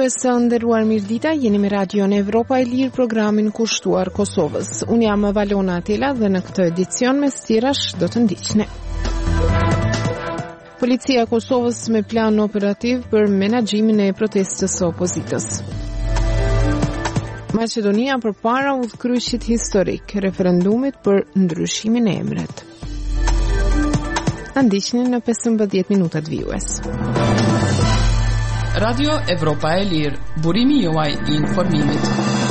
Dëgjues të nderuar, mirëdita, jeni me Radion Evropa e Lirë, programin kushtuar Kosovës. Unë jam Valona Atela dhe në këtë edicion me stirash do të ndiqni. Policia e Kosovës me plan operativ për menaxhimin e protestës së opozitës. Maqedonia përpara udhkryqit historik, referendumit për ndryshimin e emrit. Ndiqni në 15 minutat vijues. Radio Evropa e Lirë, burimi juaj I informimit.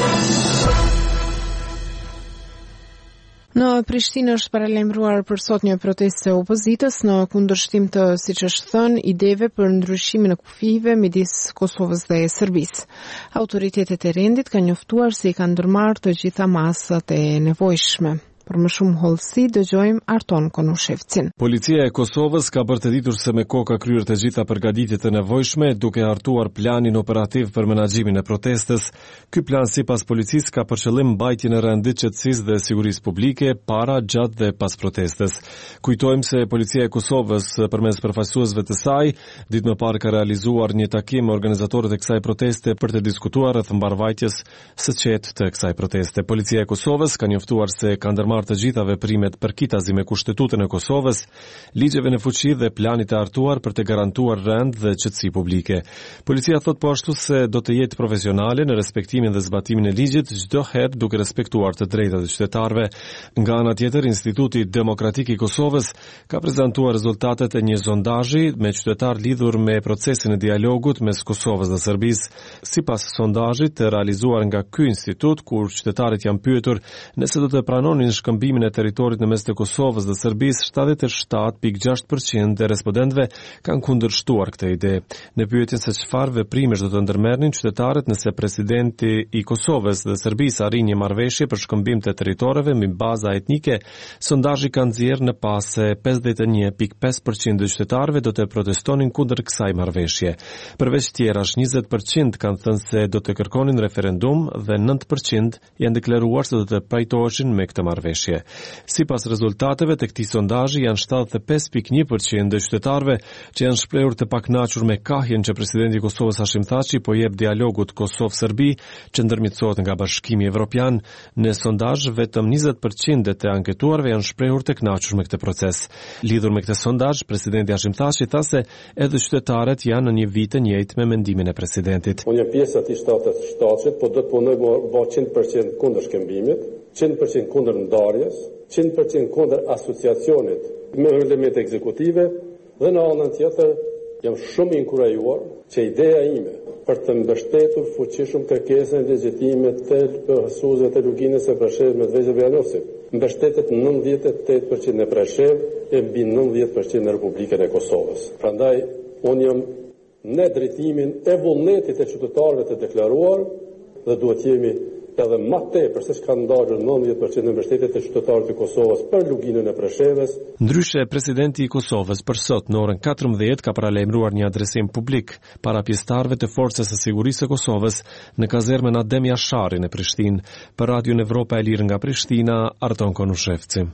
Në Prishtinë është paralajmëruar për sot një protestë e opozitës në kundërshtim të, siç është thënë, ideve për ndryshimin e kufive midis Kosovës dhe Serbisë. Autoritetet e rendit kanë njoftuar se I kanë ndërmarrë të gjitha masat e nevojshme. Për më shumë hollësi dëgjojmë Arton Konushevcin. Policia e Kosovës ka bërtëditur se me kohë ka kryer të gjitha përgatitjet e nevojshme duke hartuar planin operativ për menaxhimin e protestës. Ky plan sipas policisë ka për qëllim mbajtjen e rendit, qetësisë dhe sigurisë publike para, gjatë dhe pas protestës. Kujtojmë se Policia e Kosovës përmes përfaqësuesve të saj ditë më parë ka realizuar një takim me organizatorët e kësaj proteste për të diskutuar rreth mbarvajtjes së qetë të kësaj proteste. Policia e Kosovës ka njoftuar se ka ndërmarrë të gjitha veprimet përkitazi me Kushtetutën e Kosovës, ligjeve në fuqi dhe planit e hartuar për të garantuar rend dhe qetësi publike. Policia thot po ashtu se do të jetë profesionale në respektimin dhe zbatimin e ligjit çdo herë duke respektuar të drejtat e qytetarëve. Nga ana tjetër, Instituti Demokratik I Kosovës ka prezantuar rezultatet e një sondazhi me qytetar lidhur me procesin e dialogut mes Kosovës dhe Serbisë. Sipas sondazhit të realizuar nga ky institut, kur qytetarët janë pyetur nëse do të pranonin shkëmbimin e territorit në mes të Kosovës dhe Serbisë, 77.6% e respondentëve kanë kundërshtuar këtë ide. Në pyetjen se çfarë veprimesh do të ndërmerrnin qytetarët nëse presidenti I Kosovës dhe Serbisë arrin një marrëveshje për shkëmbim të territoreve mbi baza etnike, sondazhi ka nxjerrë në pas se 51.5% e qytetarëve do të protestonin kundër kësaj marrëveshje. Përveç tjerash, 20% kanë thënë se do të kërkonin referendum dhe 9% janë deklaruar se do të pajtoheshin me këtë marrëveshje. Sipas rezultateve të këtij sondazhi, janë 75.1% e qytetarëve që janë shprehur të pakënaqur me kahjen që presidenti I Kosovës Hashim Thaçi po jep dialogut Kosovë-Serbi që ndërmjetësohet nga Bashkimi Evropian. Në sondazh, vetëm 20% të anketuarve janë shprehur të kënaqur me këtë proces. Lidhur me këtë sondazh, presidenti Hashim Thaçi tha se edhe qytetarët janë në një vit të njëjtë me mendimin e presidentit. Unë jam pjesë atij shtatshit, po do të punoj 100% kundër shkëmbimit, 100% kundër ndarjes, 100% kundër asociacionit me elemente ekzekutive dhe në anën tjetër jam shumë inkurajuar që ideja ime për të mbështetur fuqishëm kërkesën e legjitimet të pësuesve të luginës e Preshevë me Medveshjev Janosit. Mbështetet 98% në Preshevë e mbi 90% në Republikën e Kosovës. Prandaj unë jam në drejtimin e vullnetit e qytetarëve të deklaruar dhe duhet jemi edhe më tepër se çka ndalën 90% në mbështetje të qytetarëve të Kosovës për luginën e Preshevës. Ndryshe, presidenti I Kosovës për sot në orën 14 ka paralajmëruar një adresim publik para pjesëtarëve të Forcës së Sigurisë së Kosovës në kazermën Adem Jashari në Prishtinë. Për Radion Evropa e Lirë nga Prishtina, Arton Konushevci.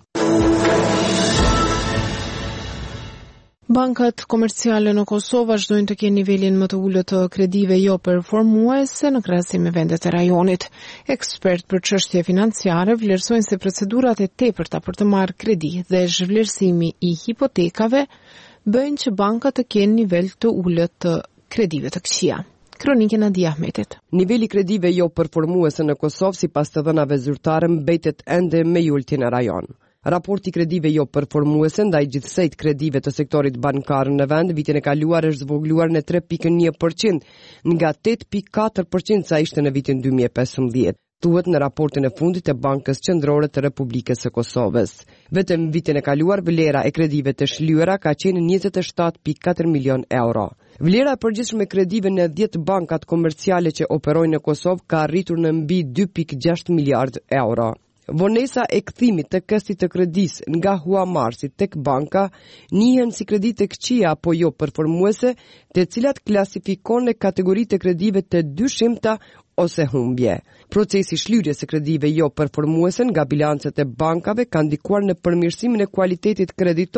Bankat komerciale në Kosovë vazhdojnë të kenë nivelin më të ulët të kredive jo performuese në krahasim me vendet e rajonit. Ekspert për çështje financiare vlerësojnë se procedurat e tepërta për të marrë kredi dhe zhvlerësimi I hipotekave bëjnë që bankat të kenë nivel të ulët të kredive të këqija. Kronikën Nadia Ahmetit. Niveli kredive jo performuese në Kosovë sipas të dhënave zyrtare mbetet ende me ultin e rajon. Raporti kredive jo performuese ndaj gjithsejt kredive të sektorit bankar në vend vitin e kaluar është zvogluar në 3.1% nga 8.4% sa ishte në vitin 2015. Thuhet në raportin e fundit të Bankës Qendrore të Republikës së Kosovës. Vetëm vitin e kaluar vlera e kredive të shlyera ka qenë 27.4 milion euro. Vlera e përgjithshme e kredive në 10 bankat komerciale që operojnë në Kosovë ka arritur në mbi 2.6 miliard euro. Vonesa e kthimit të këstit të kredis nga huamarrësi tek banka njihen si kredi të këqija apo jo performuese, të cilat klasifikon në kategoritë të kredive të dyshimta ose humbje. Procesi shlyerjes së kredive jo performuese nga bilancet e bankave ka ndikuar në përmirësimin e kualitetit kreditor,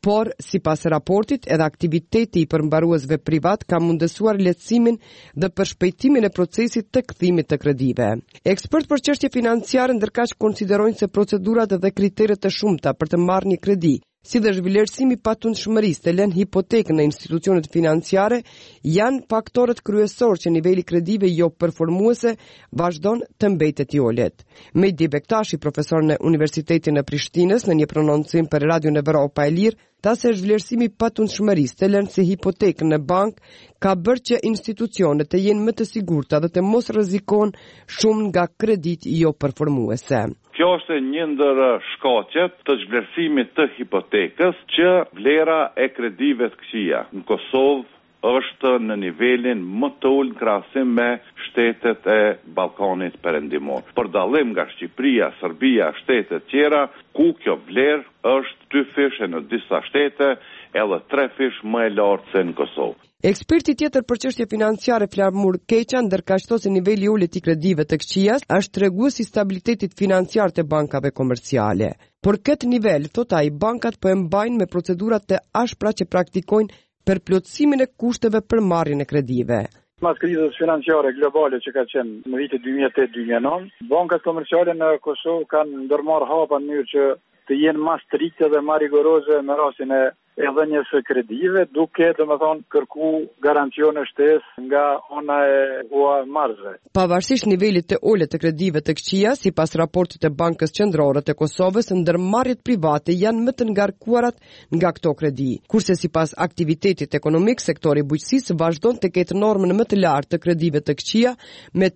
por, sipas raportit, edhe aktiviteti i përmbaruesve privat ka mundësuar lehtësimin dhe përshpejtimin e procesit të kthimit të kredive. Ekspert për çështje financiare ndërkaq konsiderojnë se procedurat dhe kriteret të shumta për të marrë një kredi, si dhe zhvlerësimi patundshmërisë të lënë hipotekën në institucionet financiare, janë faktorët kryesor që niveli kredive jo performuese vazhdon të mbetet i ulët. Mehdi Bektashi, profesor në Universitetin e Prishtinës, në një prononcim për Radion Evropa e Lirë, tha se zhvlerësimi patundshmërisë të lënë si hipotekën në bank ka bërë që institucionet të jenë më të sigurta dhe të mos rrezikojnë shumë nga kredit jo performuese. Kjo është një ndër shkaqet të zhvlerësimit të hipotekës që vlera e kredive të këqija në Kosovë është në nivelin më të ulët në krahasim me shtetet e Ballkanit Perëndimor. Për dallim nga Shqipëria, Serbia, shtetet tjera, ku kjo vlerë është 2 fish e në disa shtete edhe 3 fish më e lartë se në Kosovë. Eksperti tjetër për çështje financiare Flamur Keqa ndërkaq se niveli i ulët i kredive të këqija është tregues i stabilitetit financiar të bankave komerciale. Por këtë nivel, thot ai, bankat po e mbajnë me procedurat të ashpra që praktikojnë për plotësimin e kushteve për marrjen e kredive. Pas krizës financiare globale që ka qenë në vitet 2008-2009, bankat komerciale në Kosovë kanë ndërmarrë hapa në mënyrë që të jenë më strikte dhe më rigoroze në rastin e dhënies së kredive, duke kërku garancione shtesë nga ana e huamarrësve. Pavarësisht nivelit të ulët të kredive të këqija, sipas raportit të Bankës Qendrore të Kosovës, ndërmarrjet private janë më të ngarkuarat nga këto kredi, kurse sipas aktivitetit ekonomik, sektori bujqësisë vazhdon të ketë normën më të lartë të kredive të këqija me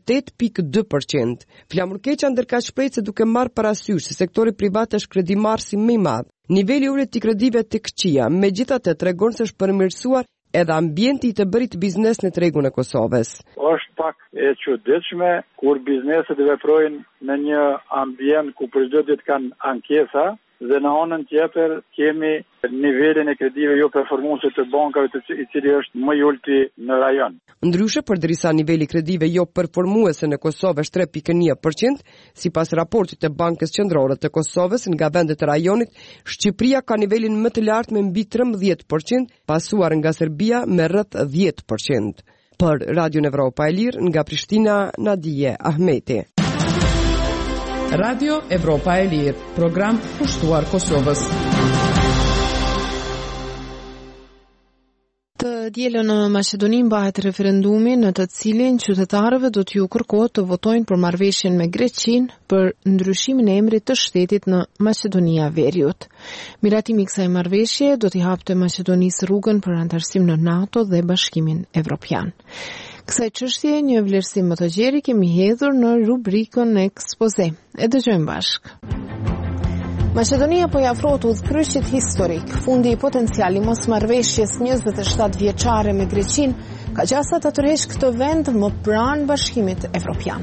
8.2%. Flamur Keqa ndërkaq shpreh se duke marrë parasysh se sektori privat është kredimarrësi më i madh, niveli i ulët të kredive të këqija megjithatë tregon se është përmirësuar edhe ambienti i të bërit biznes në tregun e Kosovës. Është pak e çuditshme kur bizneset veprojnë në një ambient ku për çdo ditë kanë ankesa dhe në anën tjetër kemi nivelin e kredive jo performuese të bankave i cili është më i ulti në rajon. Ndryshe, përderisa niveli kredive jo performuese në Kosovë është 3.1%, sipas raportit të Bankës Qendrore të Kosovës, nga vendet e rajonit, Shqipëria ka nivelin më të lartë me mbi 13%, pasuar nga Serbia me rreth 10%. Për Radion Evropa e Lirë, nga Prishtina, Nadije Ahmeti. Radio Evropa e Lirë, program pushtuar Kosovës. Të dielën në Maqedoni mbahet referendumi në të cilin qytetarëve do t'ju kërkohet të votojnë për marrëveshjen me Greqinë për ndryshimin e emrit të shtetit në Maqedonia Veriut. Miratimi i kësaj marrëveshje do t'i hapte Maqedonisë rrugën për antarësim në NATO dhe Bashkimin Evropian. Kësaj çështje një vlerësim më të gjerë kemi hedhur në rubrikën Ekspoze. E dëgjojmë bashkë. Maqedonia po i afrohet udhkryqit historik. Fundi i potenciali mosmarrëveshjes 27 vjeçare me Greqinë ka gjasa ta tërheqë këtë vend më pranë Bashkimit Evropian.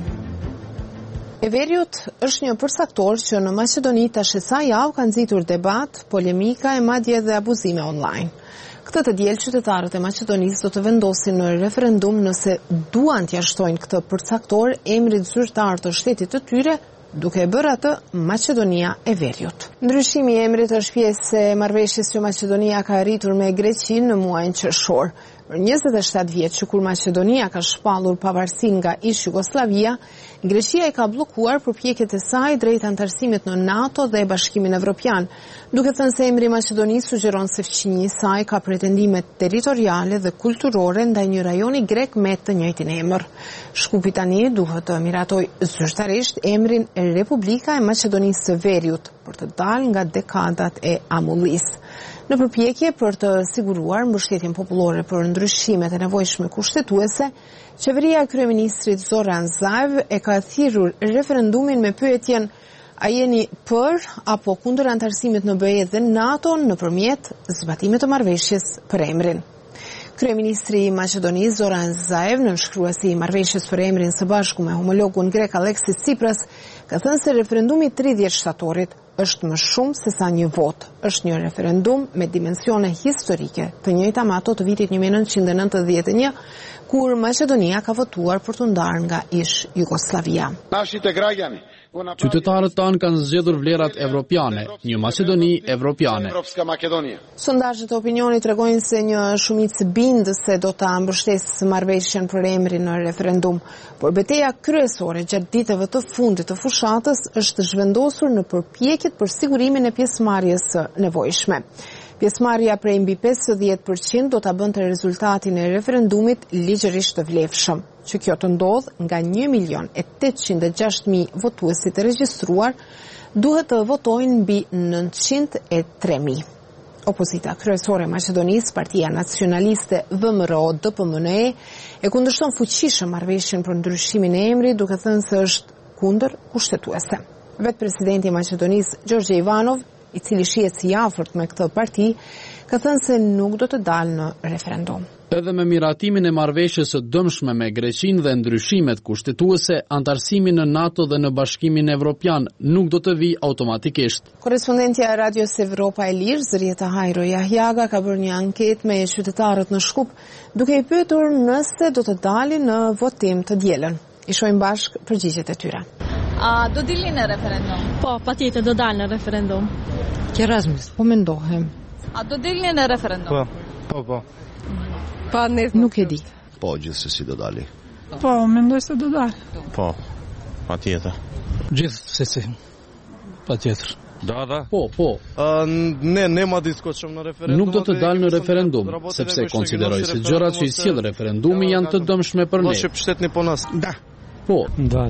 Everiut është një përsaktor që në Maqedoni tash sa javë ka nxitur debat, polemika e madje edhe abuzime online. Këtë të diel qytetarët e Maqedonisë do të vendosin në referendum nëse duan t'ia shtojnë këtë përcaktor emrit zyrtar të shtetit të tyre, duke e bërë atë Maqedonia e Veriut. Ndryshimi i emrit është pjesë e marrëveshjes që Maqedonia ka arritur me Greqinë në muajin qershor. Për 27 vjet që kur Maqedonia ka shpallur pavarësinë nga ish Jugosllavia, Greqia e ka bllokuar përpjekjet e saj drejt antarësimit në NATO dhe Bashkimin Evropian, duke thënë se emri Maqedonisë sugjeron se fqinjia e saj ka pretendime territoriale dhe kulturore ndaj një rajoni grek me të njëjtin emër. Shkupi tani duhet të miratojë zyrtarisht emrin Republika e Maqedonisë së Veriut për të dalë nga dekadat e amullisë. Në përpjekje për të siguruar mbështetjen popullore për ndryshimet e nevojshme kushtetuese, qeveria e kryeministrit Zoran Zaev e ka thirrur referendumin me pyetjen: a jeni për apo kundër antarësimit në BE dhe NATO nëpërmjet zbatimit të marrëveshjes për emrin? Kryeministri i Maqedonisë Zoran Zaev, nënshkruesi i marrëveshjes për emrin së bashku me homologun grek Alexis Tsipras, ka thënë se referendumi 30 shtatorit është më shumë se sa një vot. Është një referendum me dimensione historike, të njëjta me ato të vitit 1991, kur Maqedonia ka votuar për të ndarë nga ish Jugoslavia. Нашите граѓани Qytetarët tanë kanë zgjedhur vlerat evropiane, një Maqedoni evropiane. Sondazhet e opinionit tregojnë se një shumicë bindëse do ta mbështesë marrëveshjen për emrin në referendum, por betejë kryesore gjatë ditëve të fundit të fushatës është zhvendosur në përpjekjet për sigurimin e pjesëmarrjes së nevojshme. Pjesëmarrja prej mbi 50% do ta bënte rezultatin e referendumit ligjërisht të vlefshëm, që kjo të ndodh nga 1.806.000 votuesi të regjistruar, duhet të votojnë mbi 903.000. Opozita kryesore e Maqedonisë, Partia Nacionaliste VMRO-DPMNE, e kundërshton fuqishëm marrëveshjen për ndryshimin e emrit, duke thënë se është kundër kushtetuese. Vetë presidenti i Maqedonisë, Gjorgje Ivanov, i cili shihet si i afërt me këtë parti, ka thënë se nuk do të dalë në referendum. Edhe me miratimin e marrëveshjes së dëmshme me Greqinë dhe ndryshimet kushtetuese, antarësimi në NATO dhe në Bashkimin Evropian nuk do të vijë automatikisht. Korrespondentja e Radios Evropa e Lirë, Zrieta Hajro Jahjaga, ka bërë një anketë me qytetarët në Shkup, duke i pyetur nëse do të dalin në votim të dielën. I shohim bashkë përgjigjet e tyre. A do dilni në referendum? Po, patjetër do dalë në referendum. Erasmus, po mendohem. A do dilni në referendum? Po. Pa nuk e di. Po, gjithsesi do dali. Po, mendoj se do dalë. Po, patjetër. Gjithsesi. Patjetër. Da. Po. Ne ma diskutojmë në referendum. Nuk do të dalë në referendum, sepse konsideroj se gjërat që i sjell referendumi janë të dëmshme për ne. Da. Po.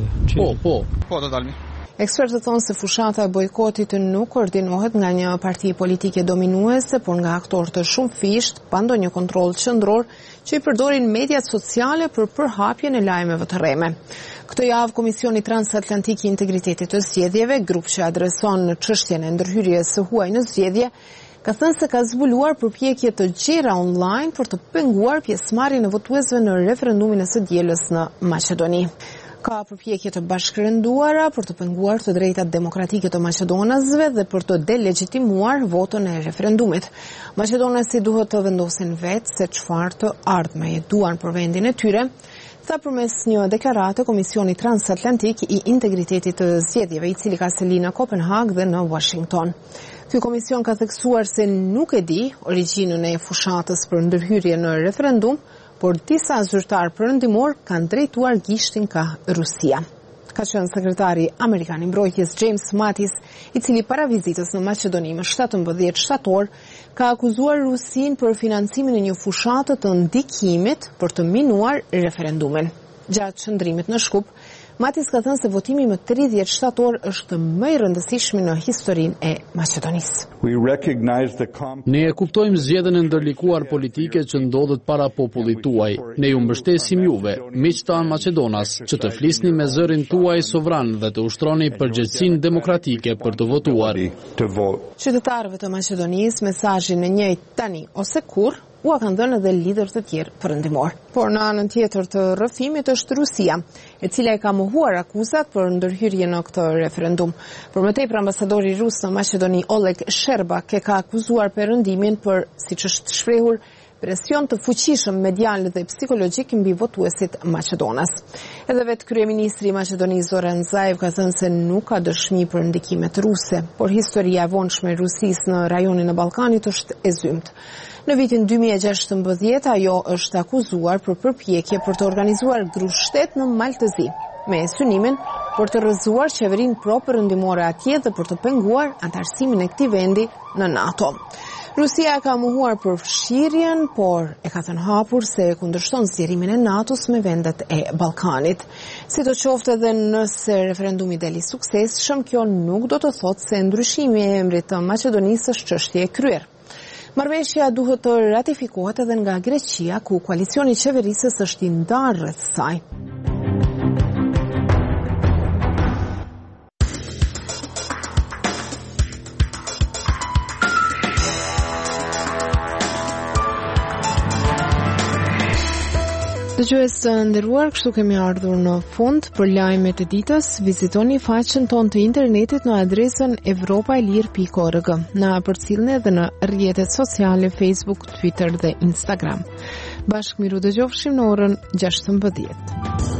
Po do dalmi. Ekspertët thonë se fushata e bojkotit nuk koordinohet nga një parti politike dominuese, por nga aktorë të shumëfisht, pa ndonjë kontroll qendror, që i përdorin mediat sociale për përhapjen e lajmeve të rreme. Këtë javë Komisioni Transatlantik i Integritetit të Zgjedhjeve, grup që adreson në çështjen e ndërhyrjes së huaj në zgjedhje, ka thënë se ka zbuluar përpjekje të gjera online për të penguar pjesëmarrjen e votuesve në referendumin e së dielës në Maqedoni. Ka përpjekje të bashkërënduara për të penguar të drejtat demokratike të maqedonasve dhe për të delegitimuar votën e referendumit. Maqedonasi duhet të vendosin vetë se çfarë të ardhme duan për vendin e tyre, tha përmes një deklarate Komisioni Transatlantik i Integritetit të Zgjedhjeve, i cili ka seli në Kopenhag dhe në Washington. Ky komision ka theksuar se nuk e di origjinën e fushatës për ndërhyrje në referendum, por disa zyrtar perëndimor kanë drejtuar gishtin ka Rusia. Ka qenë sekretari Amerikan i Mbrojtjes James Mattis, i cili para vizitës në Maqedoni më 17 shtator, ka akuzuar Rusin për financimin e një fushate të ndikimit për të minuar referendumin. Gjatë qëndrimit në Shkup, Mattis ka thënë se votimi më 30 shtator është më i rëndësishmi në historinë e Maqedonisë. Ne e kuptojmë zgjedhjen e ndërlikuar politike që ndodhet para popullit tuaj. Ne ju mbështesim juve, miqtan Maqedonas, që të flisni me zërin tuaj sovran dhe të ushtroni përgjegjësinë demokratike për të votuar. Qytetarëve të Maqedonisë mesazhin e njëjtë tani ose kurrë u kanë dhënë edhe lider të tjerë perëndimor. Por në anën tjetër të rrëfimit është Rusia, e cila e ka mohuar akuzat për ndërhyrje në këtë referendum. Për më tepër, ambasadori rus në Maqedoni Oleg Sherbak e ka akuzuar perëndimin për, siç është shprehur, presion të fuqishëm medial dhe psikologjik mbi votuesit maqedonas. Edhe vetë kryeministri i Maqedonisë Zoran Zaev ka thënë se nuk ka dëshmi për ndikimet ruse, por historia e vonshme e Rusisë në rajonin e Ballkanit është e zymt. Në vitin 2016, ajo është akuzuar për përpjekje për të organizuar grushtet në Maltëzi, me synimin për të rrëzuar qeverinë pro-perëndimore atje dhe për të penguar antarësimin e këtij vendi në NATO. Rusia ka mohuar për fshirjen, por e ka thënë hapur se kundërshton zgjerimin e NATO-s me vendet e Ballkanit. Sidoqoftë, edhe nëse referendumi deli suksesshëm, kjo nuk do të thotë se ndryshimi i emrit të Maqedonisë është çështje e kryer. Marrëveshja duhet të ratifikohet edhe nga Greqia, ku koalicioni i qeverisës është i ndarë rreth saj. Dëgjues të nderuar, kështu kemi ardhur në fund për lajmet e ditës. Vizitoni faqen tonë të internetit në adresën evropaelir.org. Na përcjellni edhe në rrjetet sociale Facebook, Twitter dhe Instagram. Bashkë miru dëgjofshim në orën 16.